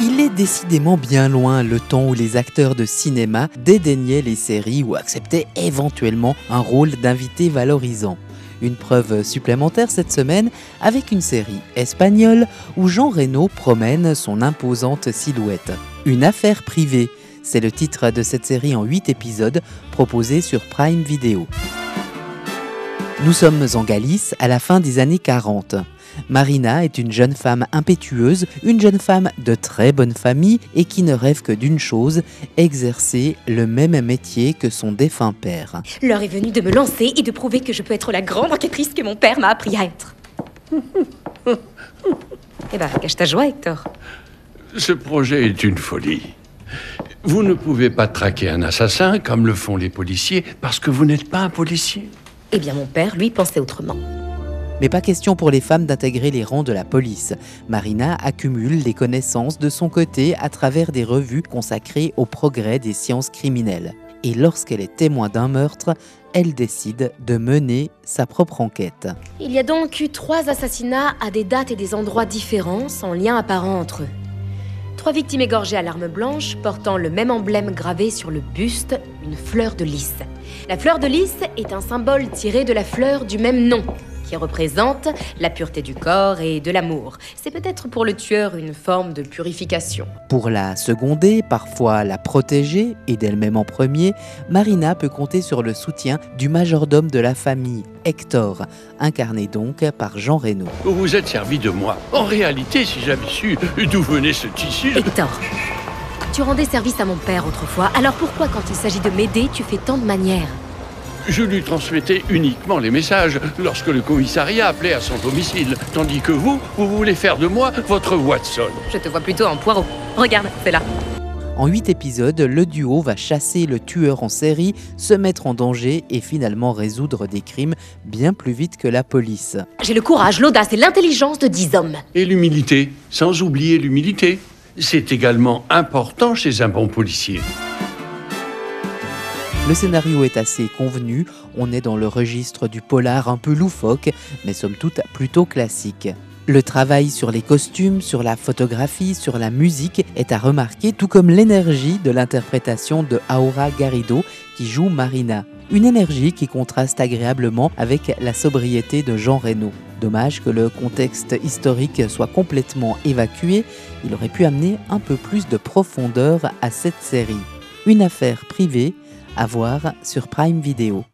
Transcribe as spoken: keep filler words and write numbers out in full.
Il est décidément bien loin le temps où les acteurs de cinéma dédaignaient les séries ou acceptaient éventuellement un rôle d'invité valorisant. Une preuve supplémentaire cette semaine avec une série espagnole où Jean Reno promène son imposante silhouette. Une affaire privée, c'est le titre de cette série en huit épisodes proposée sur Prime Video. Nous sommes en Galice à la fin des années quarante. Marina est une jeune femme impétueuse, une jeune femme de très bonne famille et qui ne rêve que d'une chose, exercer le même métier que son défunt père. L'heure est venue de me lancer et de prouver que je peux être la grande enquêtrice que mon père m'a appris à être. Eh ben, cache ta joie, Hector. Ce projet est une folie. Vous ne pouvez pas traquer un assassin comme le font les policiers parce que vous n'êtes pas un policier. Eh bien, mon père, lui, pensait autrement. Mais pas question pour les femmes d'intégrer les rangs de la police. Marina accumule des connaissances de son côté à travers des revues consacrées au progrès des sciences criminelles. Et lorsqu'elle est témoin d'un meurtre, elle décide de mener sa propre enquête. Il y a donc eu trois assassinats à des dates et des endroits différents, sans lien apparent entre eux. Trois victimes égorgées à l'arme blanche, portant le même emblème gravé sur le buste, une fleur de lys. La fleur de lys est un symbole tiré de la fleur du même nom, qui représente la pureté du corps et de l'amour. C'est peut-être pour le tueur une forme de purification. Pour la seconder, parfois la protéger, et d'elle-même en premier, Marina peut compter sur le soutien du majordome de la famille, Hector, incarné donc par Jean Reno. Vous vous êtes servi de moi. En réalité, si j'avais su d'où venait ce tissu... Hector, tu rendais service à mon père autrefois, alors pourquoi quand il s'agit de m'aider, tu fais tant de manières ? Je lui transmettais uniquement les messages lorsque le commissariat appelait à son domicile. Tandis que vous, vous voulez faire de moi votre Watson. Je te vois plutôt en poireau. Regarde, c'est là. En huit épisodes, le duo va chasser le tueur en série, se mettre en danger et finalement résoudre des crimes bien plus vite que la police. J'ai le courage, l'audace et l'intelligence de dix hommes. Et l'humilité, sans oublier l'humilité. C'est également important chez un bon policier. Le scénario est assez convenu, on est dans le registre du polar un peu loufoque, mais somme toute plutôt classique. Le travail sur les costumes, sur la photographie, sur la musique est à remarquer, tout comme l'énergie de l'interprétation de Aura Garrido qui joue Marina. Une énergie qui contraste agréablement avec la sobriété de Jean Reno. Dommage que le contexte historique soit complètement évacué, il aurait pu amener un peu plus de profondeur à cette série. Une affaire privée, à voir sur Prime Video.